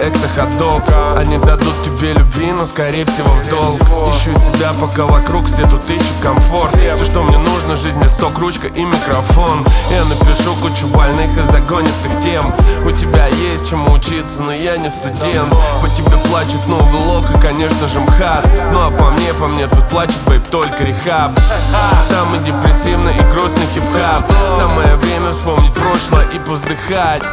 проекта ходок. Они дадут тебе любви, но скорее всего в долг. Ищу себя, пока вокруг все тут ищут комфорт. Все, что мне нужно, жизнь, листок, ручка и микрофон. Я напишу кучу больных и загонистых тем. У тебя есть чему учиться, но я не студент. По тебе плачет новый лог и, конечно же, МХАТ. Ну а по мне тут плачет, бейб, только рехаб. Самый депрессивный и грустный хип-хап. Самое время вспомнить прошлое и повздыхать.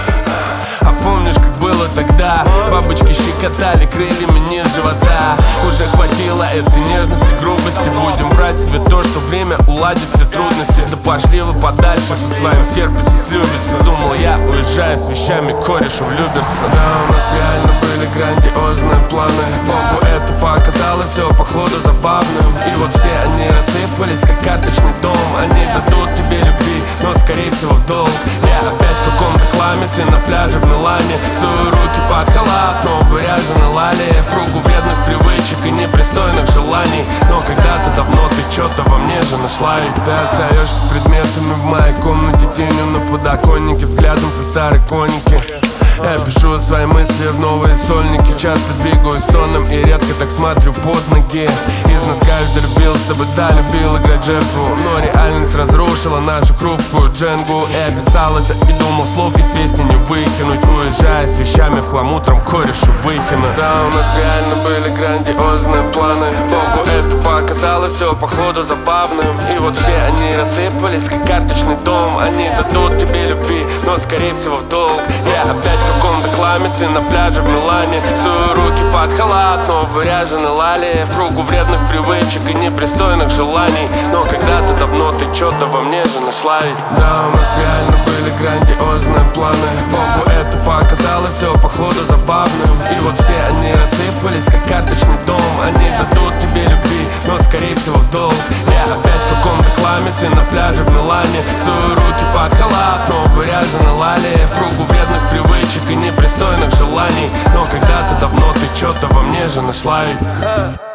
А помнишь, как было тогда? Бабочки щекотали крыльями низ живота. Уже хватило этой нежности, грубости. Будем брать себе то, что время уладит все трудности. Да пошли вы подальше со своим стерпится, слюбится. Думал я, уезжая с вещами корешу в Люберцы. Да, у нас реально были грандиозные планы. Богу это показалось все походу забавным. И вот все они рассыпались, как карточный дом. Они дадут тебе любви, но скорее всего в долг. Я опять в каком-то хламе, ты на пляже в Милане. Сую руки под халат, но выряжены лали. В кругу вредных привычек и непристойных желаний. Но когда-то давно ты что-то во мне же нашла. И ты остаешься с предметами в моей комнате, тенью на подоконнике, взглядом со старой коники. Я пишу свои мысли в новые сольники. Часто двигаюсь сонным и редко так смотрю под ноги. Из нас каждый любил, с тобой да, любил играть жертву. Но реальность разрушила нашу хрупкую дженгу. Я писал это и думал, слов из песни не выкинуть. Уезжая с вещами в хлам, утром корешу выкину. Да, у нас реально были грандиозные планы. Богу это показалось все походу забавным. И вот все они рассыпались, как карточный дом. Они дадут тебе любви, но скорее всего в долг. Я опять в каком-то хламе, ты на пляже в Милане. Сую руки под халат, но выряжены лали. В кругу вредных привычек и непристойных желаний. Но когда-то давно ты что-то во мне же нашла ведь. Да, у нас реально были грандиозные планы. Богу это показалось все походу забавным. И вот все они рассыпались, как карточный дом. Они дадут тебе любви, но скорее всего в долг. Я опять в каком-то хламе, ты на пляже в Милане. Сую руки под халат, но выряжены лали. В кругу вредных привычек и непристойных желаний. Но когда-то давно ты что-то во мне же нашла ведь.